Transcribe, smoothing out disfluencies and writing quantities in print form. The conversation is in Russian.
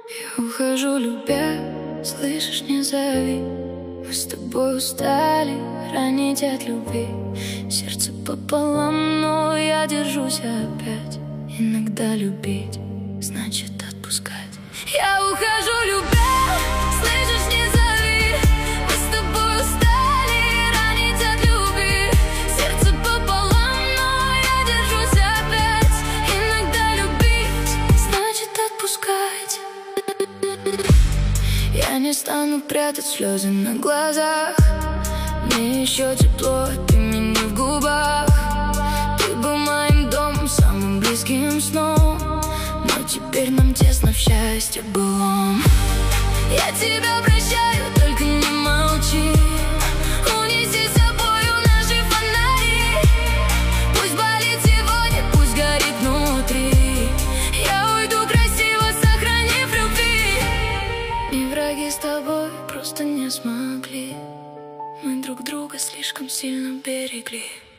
Я ухожу, любя, слышишь, не зови. Мы с тобой устали ранить от любви. Сердце пополам, но я держусь опять. Иногда любить значит отпускать. Я ухожу, любя, слышишь, не зови. Мы с тобой устали ранить от любви. Сердце пополам, но я держусь опять. Иногда любить значит отпускать. Я не стану прятать слезы на глазах. Мне еще тепло от имени в губах. Ты был моим домом, самым близким сном. Но теперь нам тесно в счастье былом. Я тебя прощаю, только не молчи. Унеси с собою наши фонари. Пусть болит сегодня, пусть горит внутри. Я уйду красиво, сохранив любви. И враги с тобой просто не смогли. Мы друг друга слишком сильно берегли.